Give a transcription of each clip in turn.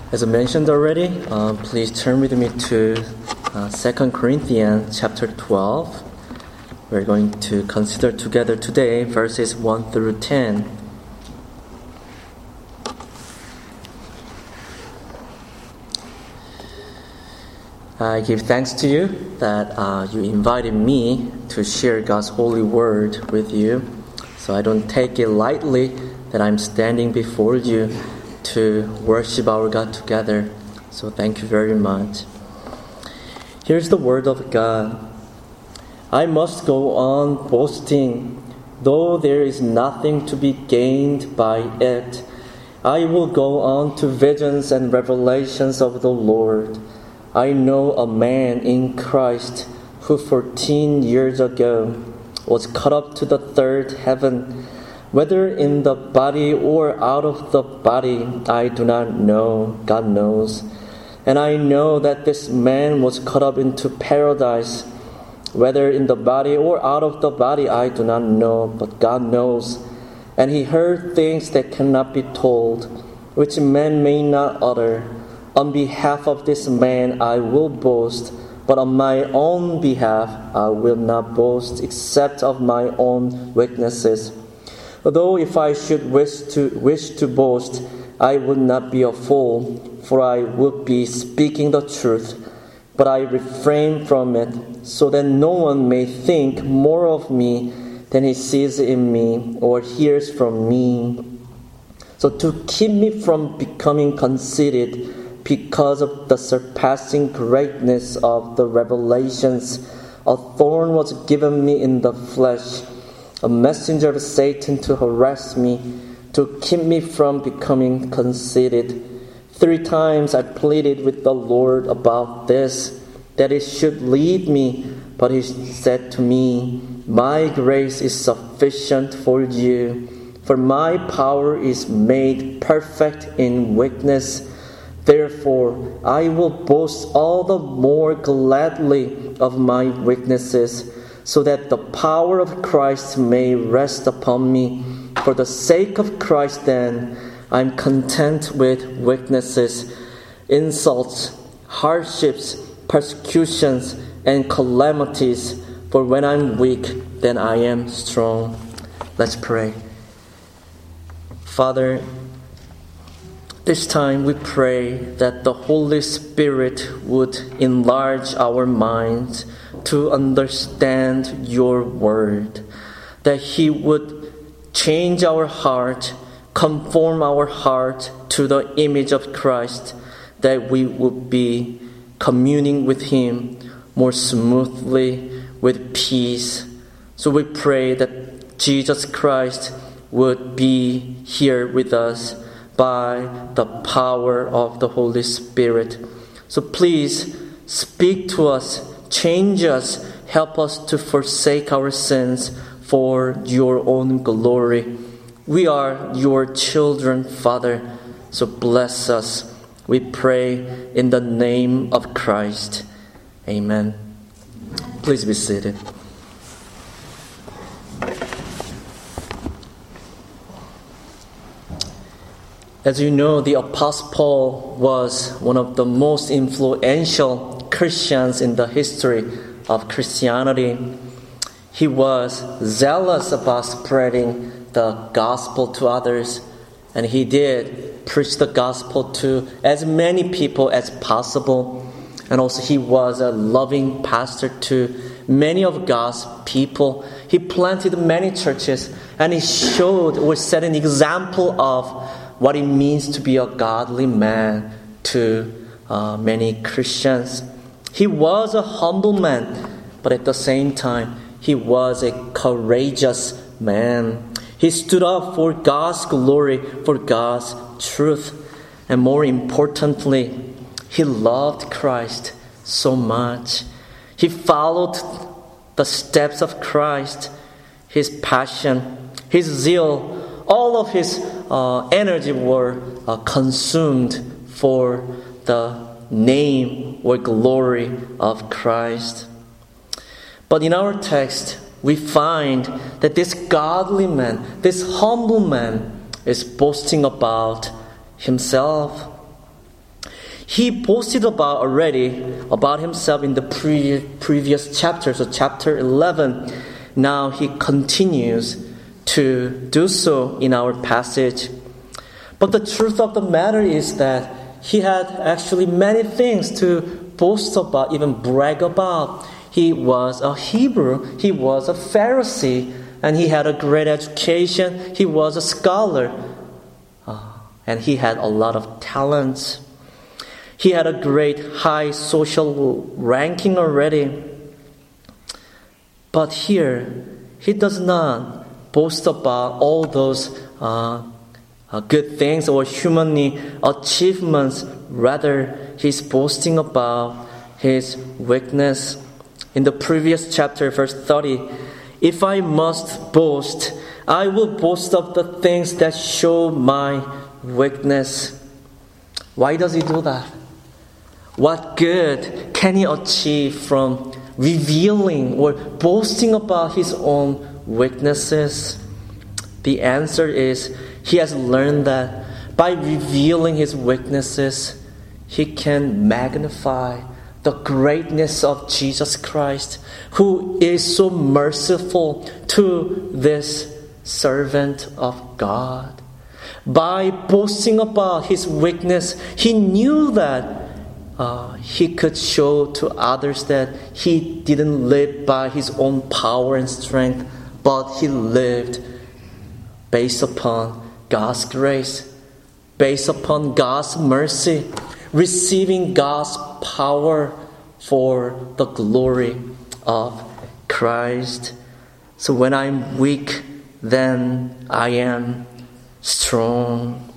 As I mentioned already, please turn with me to 2 Corinthians chapter 12. We're going to consider together today verses 1 through 10. I give thanks to you that you invited me to share God's holy word with you. So I don't take it lightly that I'm standing before you to worship our God together. So thank you very much. Here's the word of God. I must go on boasting, though there is nothing to be gained by it. I will go on to visions and revelations of the Lord. I know a man in Christ who 14 years ago was caught up to the third heaven. Whether in the body or out of the body, I do not know. God knows. And I know that this man was caught up into paradise. Whether in the body or out of the body, I do not know, but God knows. And he heard things that cannot be told, which man may not utter. On behalf of this man I will boast, but on my own behalf I will not boast, except of my own weaknesses. Although if I should wish to boast, I would not be a fool, for I would be speaking the truth. But I refrain from it, so that no one may think more of me than he sees in me or hears from me. So to keep me from becoming conceited, because of the surpassing greatness of the revelations, a thorn was given me in the flesh, a messenger of Satan to harass me, to keep me from becoming conceited. 3 times I pleaded with the Lord about this, that it should leave me. But he said to me, my grace is sufficient for you, for my power is made perfect in weakness. Therefore, I will boast all the more gladly of my weaknesses, so that the power of Christ may rest upon me. For the sake of Christ, then, I am content with weaknesses, insults, hardships, persecutions, and calamities. For when I am weak, then I am strong. Let's pray. Father, this time we pray that the Holy Spirit would enlarge our minds to understand your word, that he would change our heart, conform our heart to the image of Christ, that we would be communing with him more smoothly, with peace. So we pray that Jesus Christ would be here with us by the power of the Holy Spirit. So please speak to us, change us, help us to forsake our sins for your own glory. We are your children, Father, so bless us. We pray in the name of Christ. Amen. Please be seated. As you know, the Apostle Paul was one of the most influential Christians in the history of Christianity. He was zealous about spreading the gospel to others, and he did preach the gospel to as many people as possible. And also he was a loving pastor to many of God's people. He planted many churches, and he showed or set an example of what it means to be a godly man to many Christians. He was a humble man, but at the same time, he was a courageous man. He stood up for God's glory, for God's truth. And more importantly, he loved Christ so much. He followed the steps of Christ, his passion, his zeal. All of his energy were consumed for the name or glory of Christ. But in our text, we find that this godly man, this humble man, is boasting about himself. He boasted about himself in the previous chapter, so chapter 11. Now he continues to do so in our passage. But the truth of the matter is that he had actually many things to boast about, even brag about. He was a Hebrew, he was a Pharisee, and he had a great education. He was a scholar, and he had a lot of talents. He had a great high social ranking already. But here, he does not boast about all those good things or humanly achievements. Rather, he's boasting about his weakness. In the previous chapter, verse 30, if I must boast, I will boast of the things that show my weakness. Why does he do that? What good can he achieve from revealing or boasting about his own weaknesses? The answer is he has learned that by revealing his weaknesses, he can magnify the greatness of Jesus Christ, who is so merciful to this servant of God. By boasting about his weakness, he knew that he could show to others that he didn't live by his own power and strength, but he lived based upon God's grace, based upon God's mercy, receiving God's power for the glory of Christ. So when I'm weak, then I am strong.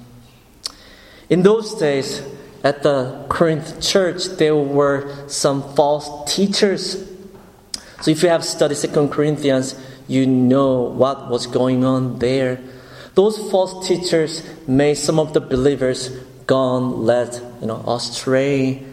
In those days, at the Corinth church, there were some false teachers. So if you have studied 2 Corinthians, you know what was going on there. Those false teachers made some of the believers led astray.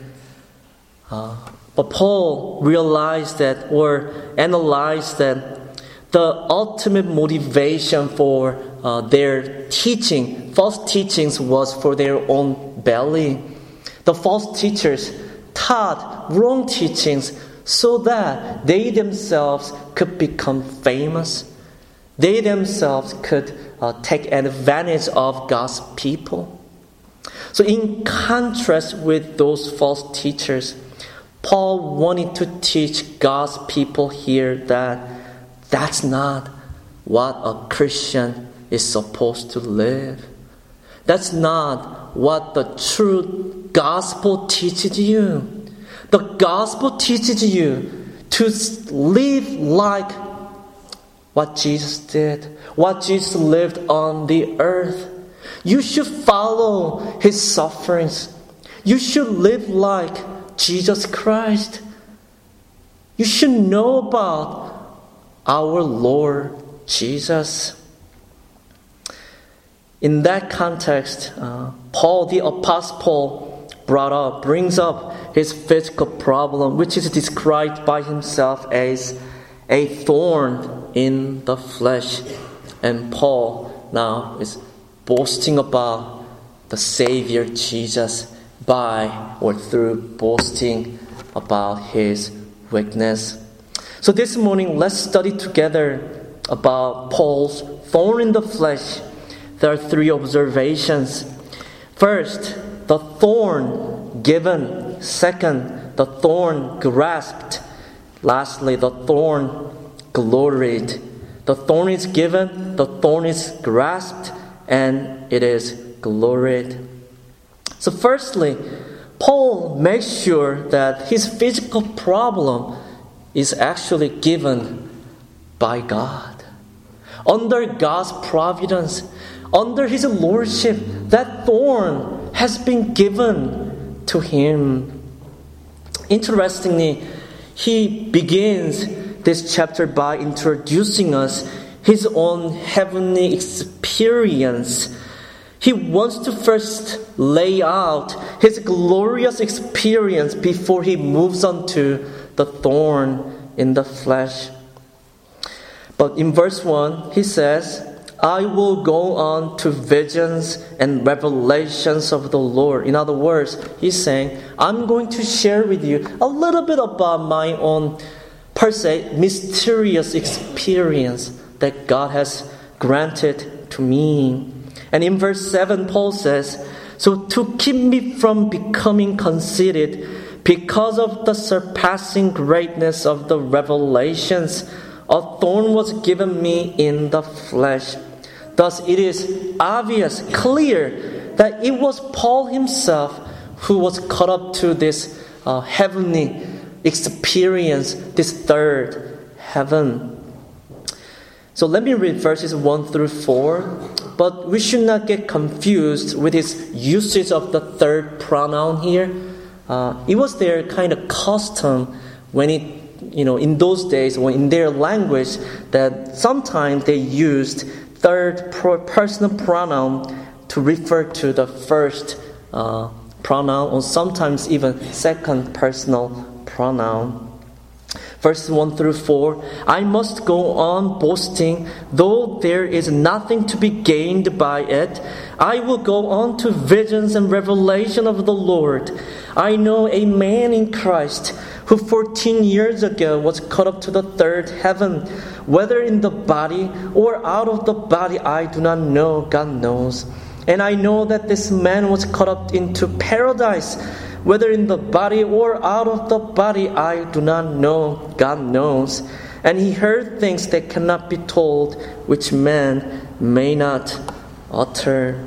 But Paul realized that, or analyzed that, the ultimate motivation for their teaching, false teachings, was for their own belly. The false teachers taught wrong teachings so that they themselves could become famous. They themselves could take advantage of God's people. So in contrast with those false teachers, Paul wanted to teach God's people here that that's not what a Christian is supposed to live. That's not what the true gospel teaches you. The gospel teaches you to live like what Jesus did, what Jesus lived on the earth. You should follow his sufferings. You should live like Jesus Christ. You should know about our Lord Jesus. In that context, Paul, the Apostle Paul, brings up his physical problem, which is described by himself as a thorn in the flesh. And Paul now is boasting about the Savior Jesus by or through boasting about his weakness. So this morning, let's study together about Paul's thorn in the flesh. There are 3 observations. First, the thorn given. Second, the thorn grasped. Lastly, the thorn gloried. The thorn is given, the thorn is grasped, and it is gloried. So firstly, Paul makes sure that his physical problem is actually given by God. Under God's providence, under his lordship, that thorn has been given to him. Interestingly, he begins this chapter by introducing us his own heavenly experience. He wants to first lay out his glorious experience before he moves on to the thorn in the flesh. But in verse 1, he says, I will go on to visions and revelations of the Lord. In other words, he's saying, I'm going to share with you a little bit about my own, per se, mysterious experience that God has granted to me. And in verse 7, Paul says, so to keep me from becoming conceited, because of the surpassing greatness of the revelations, a thorn was given me in the flesh. Thus it is obvious, clear, that it was Paul himself who was caught up to this heavenly experience, this third heaven. So let me read verses 1 through 4. But we should not get confused with his usage of the third pronoun here. It was their kind of custom when in those days, or in their language, that sometimes they used third personal pronoun to refer to the first pronoun, or sometimes even second personal pronoun. Verses 1 through 4, I must go on boasting, though there is nothing to be gained by it. I will go on to visions and revelation of the Lord. I know a man in Christ who 14 years ago was caught up to the third heaven. Whether in the body or out of the body, I do not know. God knows. And I know that this man was caught up into paradise. Whether in the body or out of the body, I do not know. God knows. And he heard things that cannot be told, which man may not utter.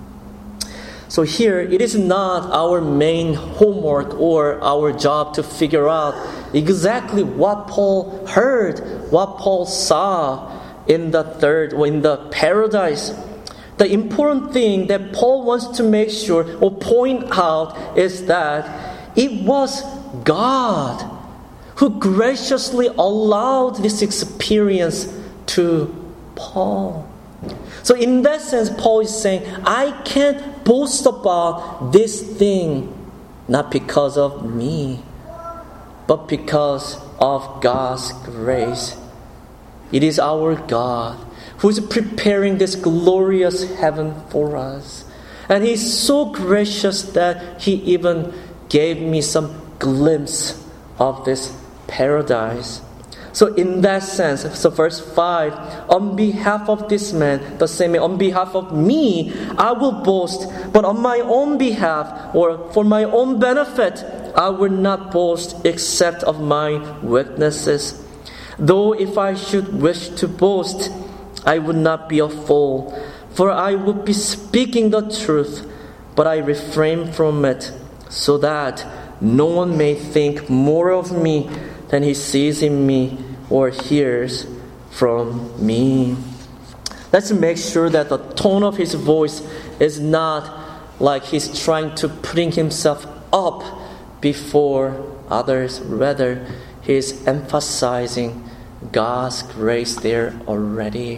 So here, it is not our main homework or our job to figure out exactly what Paul heard, what Paul saw in the paradise. The important thing that Paul wants to make sure or point out is that it was God who graciously allowed this experience to Paul. So in that sense, Paul is saying, I can't boast about this thing, not because of me, but because of God's grace. It is our God who is preparing this glorious heaven for us. And He's so gracious that He even gave me some glimpse of this paradise. So in that sense, so verse 5, on behalf of this man, the same way, on behalf of me, I will boast, but on my own behalf, or for my own benefit, I will not boast except of my weaknesses. Though if I should wish to boast, I would not be a fool, for I would be speaking the truth, but I refrain from it, so that no one may think more of me than he sees in me or hears from me. Let's make sure that the tone of his voice is not like he's trying to putting himself up before others. Rather, he's emphasizing God's grace there already.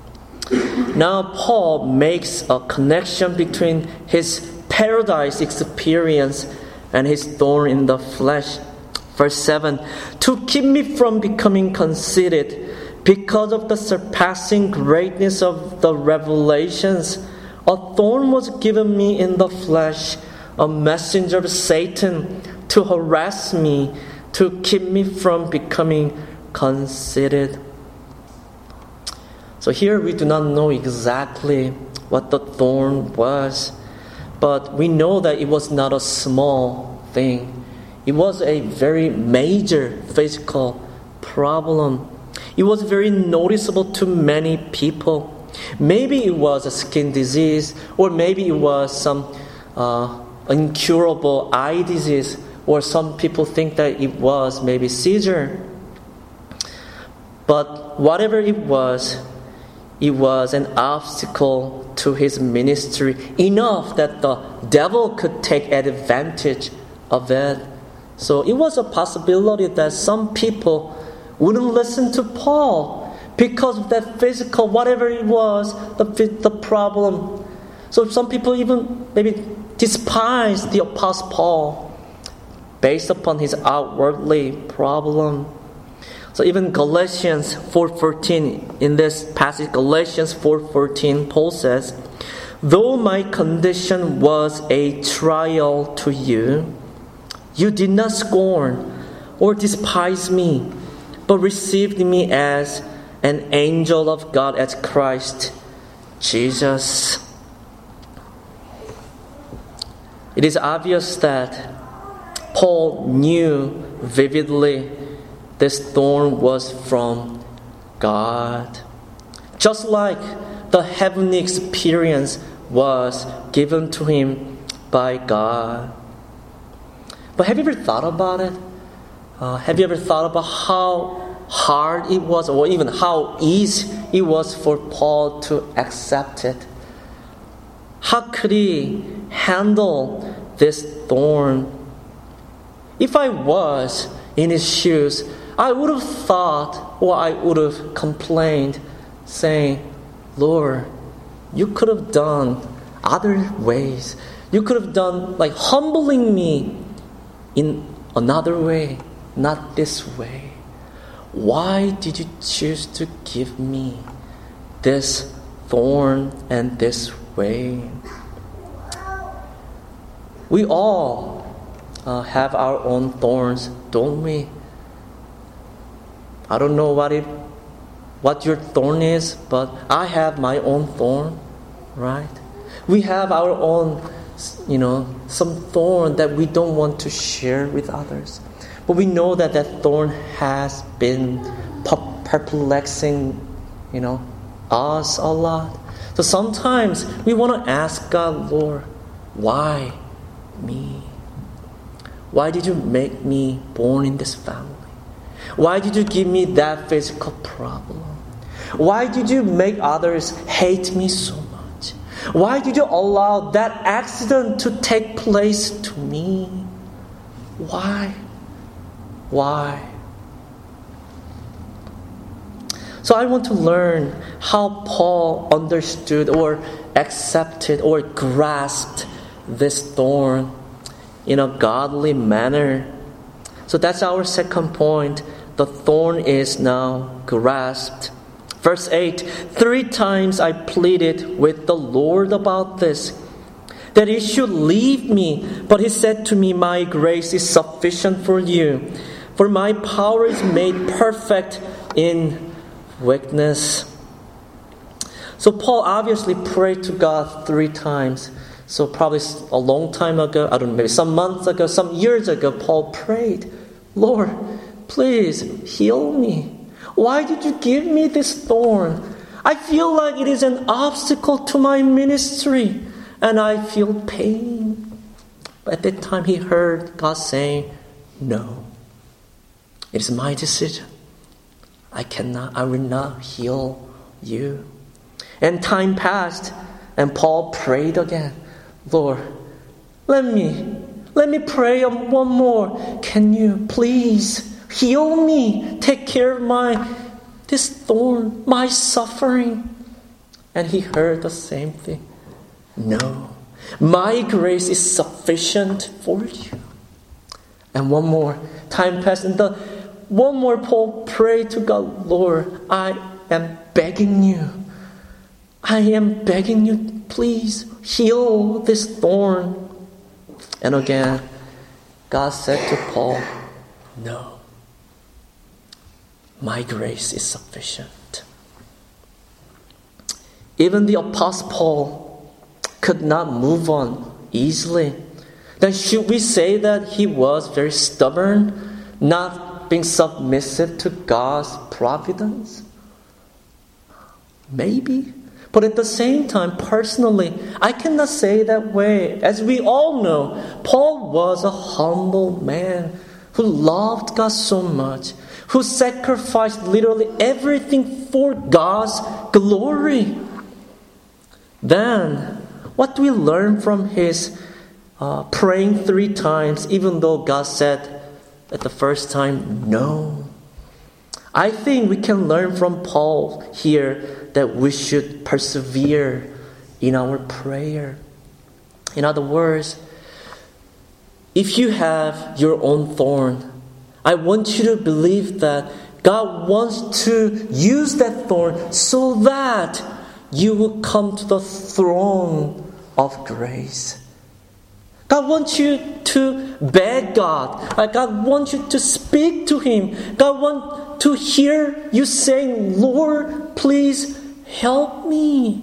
Now Paul makes a connection between his paradise experience and his thorn in the flesh. Verse 7, to keep me from becoming conceited, because of the surpassing greatness of the revelations, a thorn was given me in the flesh, a messenger of Satan to harass me, to keep me from becoming conceited. So here we do not know exactly what the thorn was, but we know that it was not a small thing. It was a very major physical problem. It was very noticeable to many people. Maybe it was a skin disease, or maybe it was some incurable eye disease, or some people think that it was maybe seizure. But whatever it was an obstacle to his ministry, enough that the devil could take advantage of it. So it was a possibility that some people wouldn't listen to Paul because of that physical, whatever it was, the problem. So some people even maybe despised the Apostle Paul based upon his outwardly problem. So even Galatians 4:14, in this passage, Galatians 4:14, Paul says, "Though my condition was a trial to you, you did not scorn or despise me, but received me as an angel of God, as Christ Jesus." It is obvious that Paul knew vividly this thorn was from God. Just like the heavenly experience was given to him by God. But have you ever thought about it? Have you ever thought about how hard it was, or even how easy it was for Paul to accept it? How could he handle this thorn? If I was in his shoes, I would have thought, or I would have complained, saying, "Lord, you could have done other ways. You could have done like humbling me in another way, not this way. Why did you choose to give me this thorn and this way?" We all have our own thorns, don't we? I don't know what your thorn is, but I have my own thorn, right? We have our own, some thorn that we don't want to share with others. But we know that that thorn has been perplexing, us a lot. So sometimes we want to ask God, "Lord, why me? Why did you make me born in this family? Why did you give me that physical problem? Why did you make others hate me so much? Why did you allow that accident to take place to me? Why? Why?" So I want to learn how Paul understood or accepted or grasped this thorn in a godly manner. So that's our second point. The thorn is now grasped. Verse 8, "3 times I pleaded with the Lord about this, that he should leave me. But he said to me, 'My grace is sufficient for you, for my power is made perfect in weakness.'" So Paul obviously prayed to God 3 times. So probably a long time ago, I don't know, maybe some months ago, some years ago, Paul prayed, "Lord, please heal me. Why did you give me this thorn? I feel like it is an obstacle to my ministry, and I feel pain." But at that time he heard God saying, "No, it is my decision. I will not heal you." And time passed, and Paul prayed again, "Lord, let me pray one more. Can you please heal me? Take care of this thorn, my suffering." And he heard the same thing. "No, my grace is sufficient for you." And one more time passed, and one more Paul prayed to God, "Lord, I am begging you. Please heal this thorn." And again, God said to Paul, "No, my grace is sufficient." Even the Apostle Paul could not move on easily. Then should we say that he was very stubborn, not being submissive to God's providence? Maybe. But at the same time, personally, I cannot say that way. As we all know, Paul was a humble man who loved God so much, who sacrificed literally everything for God's glory. Then, what do we learn from his praying 3 times, even though God said at the first time, "No"? I think we can learn from Paul here that we should persevere in our prayer. In other words, if you have your own thorn, I want you to believe that God wants to use that thorn so that you will come to the throne of grace. God wants you to beg God. God wants you to speak to Him. God wants to hear you saying, Lord, please help me.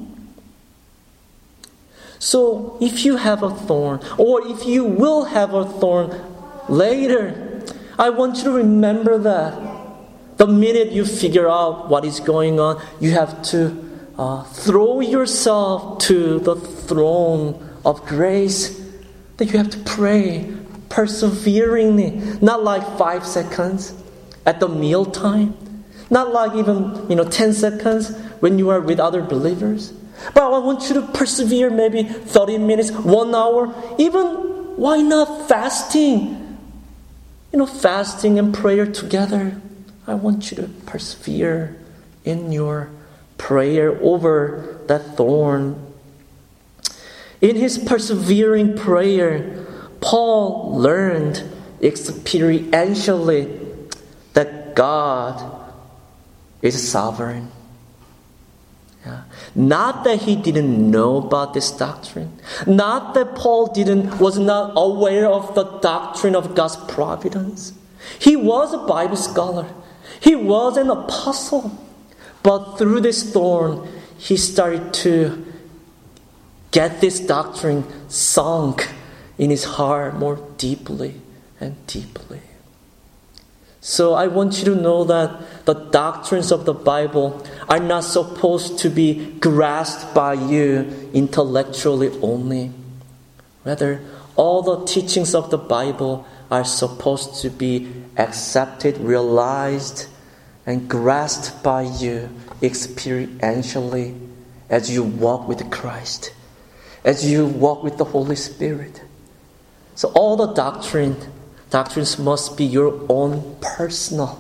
So if you have a thorn, or if you will have a thorn later, I want you to remember that. The minute you figure out what is going on, you have to throw yourself to the throne of grace. That you have to pray perseveringly, not like 5 seconds at the meal time, not like even 10 seconds when you are with other believers. But I want you to persevere maybe 30 minutes, 1 hour, even why not fasting? Fasting and prayer together. I want you to persevere in your prayer over that thorn. In his persevering prayer, Paul learned experientially that God is sovereign. Yeah. Not that he didn't know about this doctrine. Not that Paul was not aware of the doctrine of God's providence. He was a Bible scholar. He was an apostle. But through this thorn, he started to get this doctrine sunk in his heart more deeply and deeply. So I want you to know that the doctrines of the Bible are not supposed to be grasped by you intellectually only. Rather, all the teachings of the Bible are supposed to be accepted, realized, and grasped by you experientially as you walk with Christ, as you walk with the Holy Spirit. So all the doctrines must be your own personal,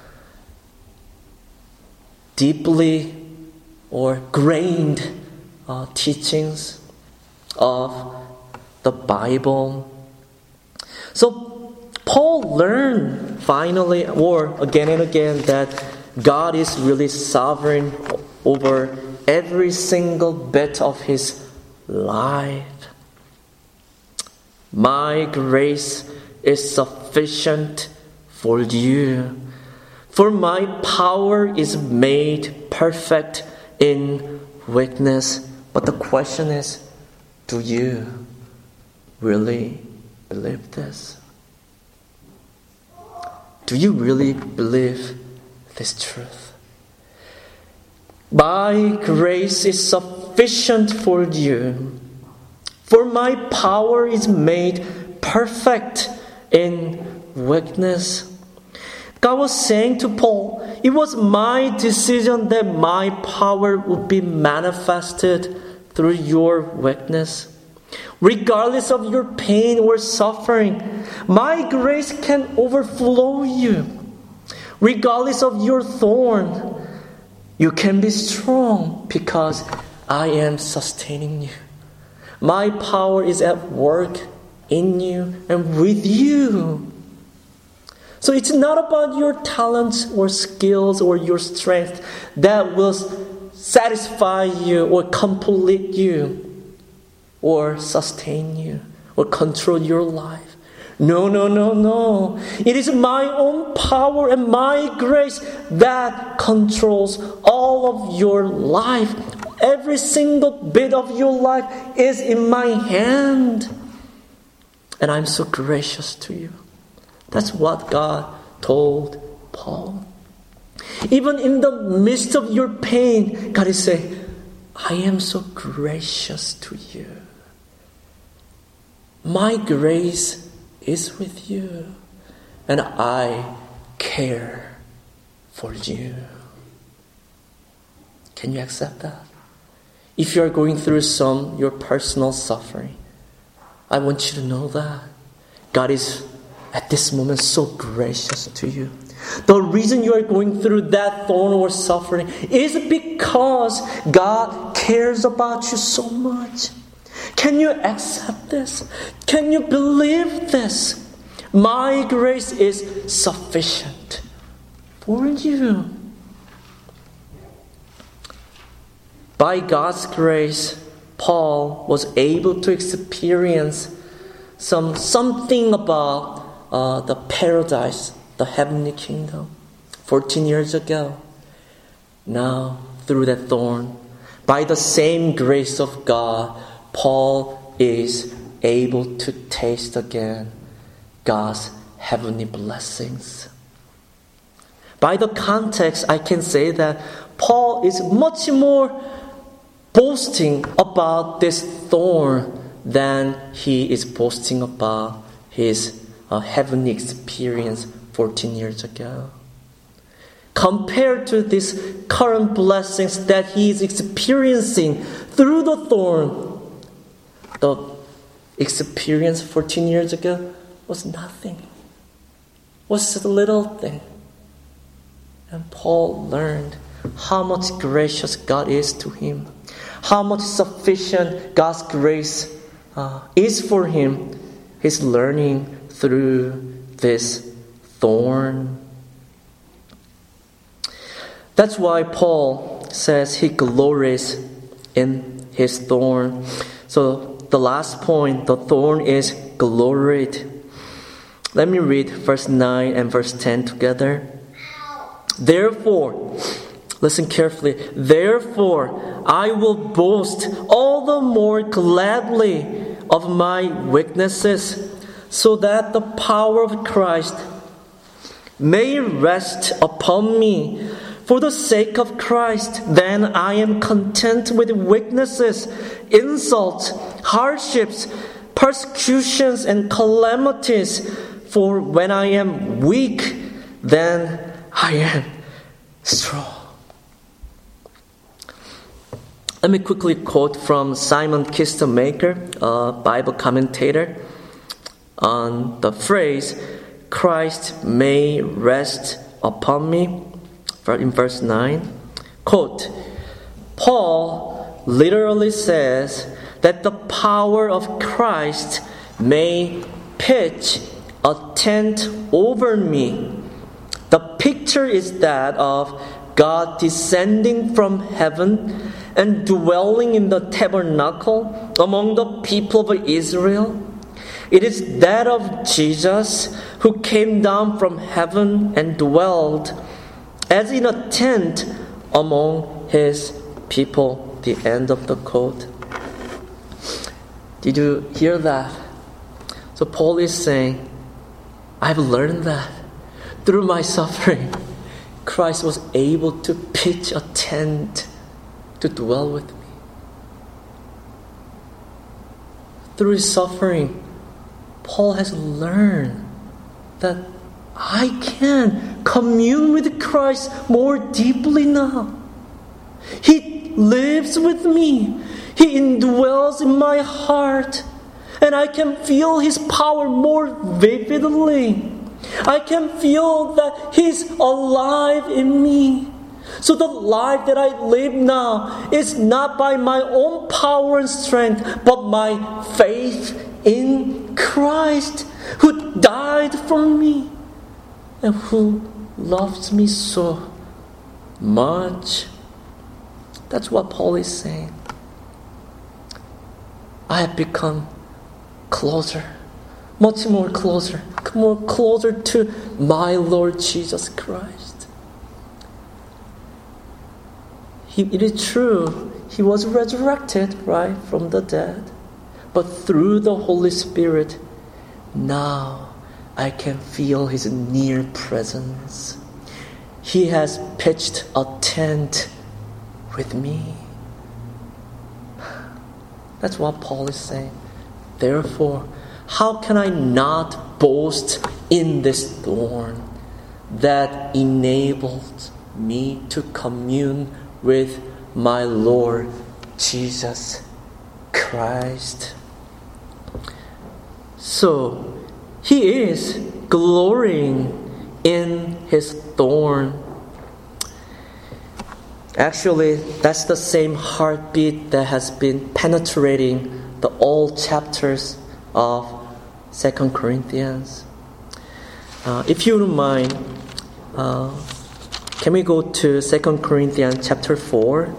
deeply or grained teachings of the Bible. So Paul learned finally, or again and again, that God is really sovereign over every single bit of his life. My grace is sufficient for you, for my power is made perfect in weakness. But the question is, do you really believe this? Do you really believe this truth? My grace is sufficient for you, for my power is made perfect in weakness. God was saying to Paul, it was my decision that my power would be manifested through your weakness. Regardless of your pain or suffering, my grace can overflow you. Regardless of your thorn, you can be strong because I am sustaining you. My power is at work in you and with you. So it's not about your talents or skills or your strength that will satisfy you or complete you or sustain you or control your life. No. It is my own power and my grace that controls all of your life. Every single bit of your life is in my hand. And I'm so gracious to you. That's what God told Paul. Even in the midst of your pain, God is saying, I am so gracious to you. My grace is with you, and I care for you. Can you accept that? If you are going through your personal suffering, I want you to know that God is at this moment so gracious to you. The reason you are going through that thorn or suffering is because God cares about you so much. Can you accept this? Can you believe this? My grace is sufficient for you. By God's grace, Paul was able to experience something about the paradise, the heavenly kingdom, 14 years ago. Now, through that thorn, by the same grace of God, Paul is able to taste again God's heavenly blessings. By the context, I can say that Paul is much more boasting about this thorn than he is boasting about his heavenly experience 14 years ago. Compared to these current blessings that he is experiencing through the thorn, the experience 14 years ago was nothing. Was a little thing. And Paul learned how much gracious God is to him, how much sufficient God's grace is for him. He's learning through this thorn. That's why Paul says he glories in his thorn. So the last point, the thorn is gloried. Let me read verse 9 and verse 10 together. Therefore, listen carefully. Therefore, I will boast all the more gladly of my weaknesses, so that the power of Christ may rest upon me. For the sake of Christ, then I am content with weaknesses, insults, hardships, persecutions, and calamities. For when I am weak, then I am strong. Let me quickly quote from Simon Kistemaker, a Bible commentator, on the phrase, Christ may rest upon me, in verse 9. Quote, Paul literally says that the power of Christ may pitch a tent over me. The picture is that of God descending from heaven and dwelling in the tabernacle among the people of Israel. It is that of Jesus who came down from heaven and dwelled as in a tent among his people. The end of the quote. Did you hear that? So Paul is saying, I've learned that through my suffering, Christ was able to pitch a tent to dwell with me. Through his suffering, Paul has learned that I can commune with Christ more deeply now. He lives with me. He indwells in my heart. And I can feel His power more vividly. I can feel that He's alive in me. So the life that I live now is not by my own power and strength, but my faith in Christ, who died for me and who loves me so much. That's what Paul is saying. I have become closer, much more closer to my Lord Jesus Christ. It is true, He was resurrected, right, from the dead. But through the Holy Spirit, now I can feel His near presence. He has pitched a tent with me. That's what Paul is saying. Therefore, how can I not boast in this thorn that enabled me to commune with my Lord Jesus Christ? So, he is glorying in his thorn. Actually, that's the same heartbeat that has been penetrating the old chapters of 2 Corinthians. If you don't mind, Can we go to 2 Corinthians chapter 4?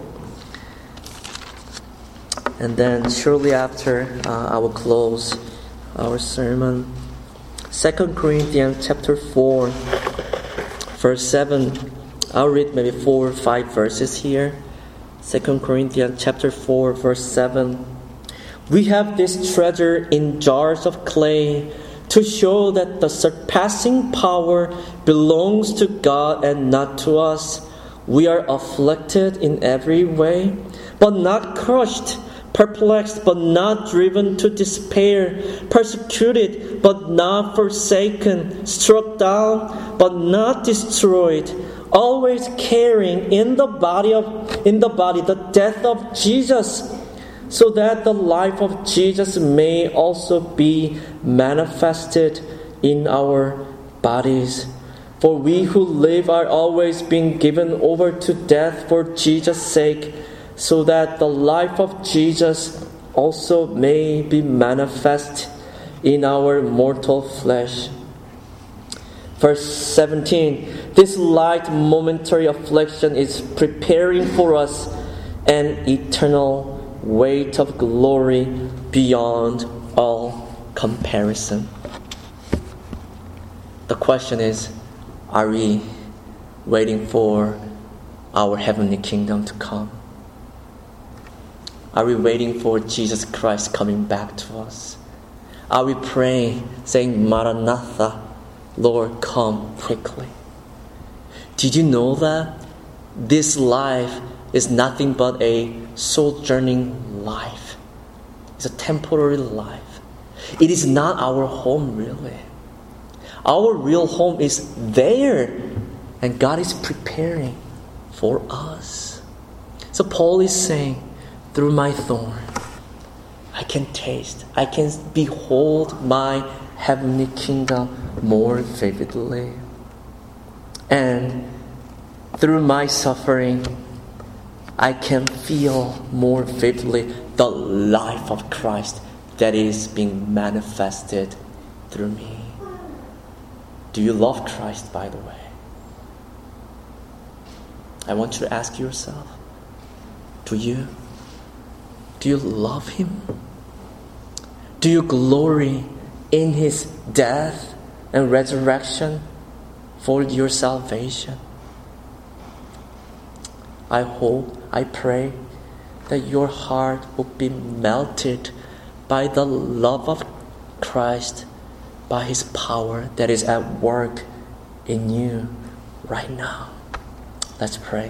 And then shortly after, I will close our sermon. 2 Corinthians chapter 4, verse 7. I'll read maybe 4 or 5 verses here. 2 Corinthians chapter 4, verse 7. We have this treasure in jars of clay to show that the surpassing power belongs to God and not to us. We are afflicted in every way, but not crushed, perplexed, but not driven to despair, persecuted, but not forsaken, struck down, but not destroyed, always carrying in the body the death of Jesus, so that the life of Jesus may also be manifested in our bodies. For we who live are always being given over to death for Jesus' sake, so that the life of Jesus also may be manifest in our mortal flesh. Verse 17, this light momentary affliction is preparing for us an eternal weight of glory beyond all comparison. The question is, are we waiting for our heavenly kingdom to come? Are we waiting for Jesus Christ coming back to us? Are we praying, saying, Maranatha, Lord, come quickly? Did you know that this life is nothing but a sojourning life? It's a temporary life. It is not our home, really. Our real home is there, and God is preparing for us. So Paul is saying, through my thorn, I can taste, I can behold my heavenly kingdom more vividly. And through my suffering, I can feel more vividly the life of Christ that is being manifested through me. Do you love Christ, by the way? I want you to ask yourself, do you? Do you love Him? Do you glory in His death and resurrection for your salvation? I hope, I pray that your heart will be melted by the love of Christ, by His power that is at work in you right now. Let's pray.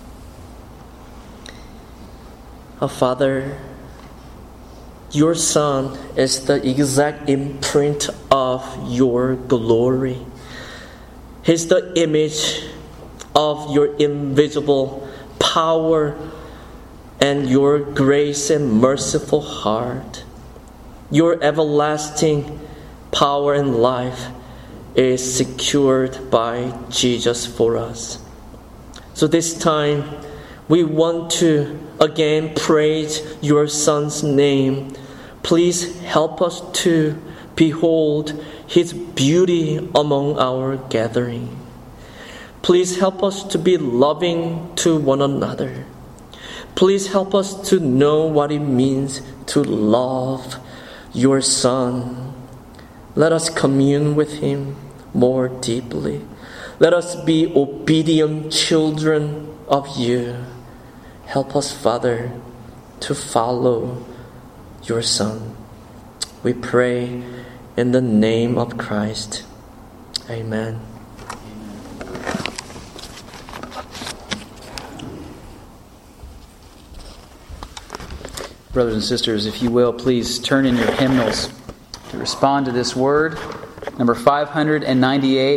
Oh, Father, your Son is the exact imprint of your glory. He's the image of your invisible power and your grace and merciful heart. Your everlasting power and life is secured by Jesus for us. So this time, we want to again praise your Son's name. Please help us to behold His beauty among our gathering. Please help us to be loving to one another. Please help us to know what it means to love your Son. Let us commune with Him more deeply. Let us be obedient children of you. Help us, Father, to follow your Son. We pray in the name of Christ. Amen. Brothers and sisters, if you will, please turn in your hymnals to respond to this word. Number 598.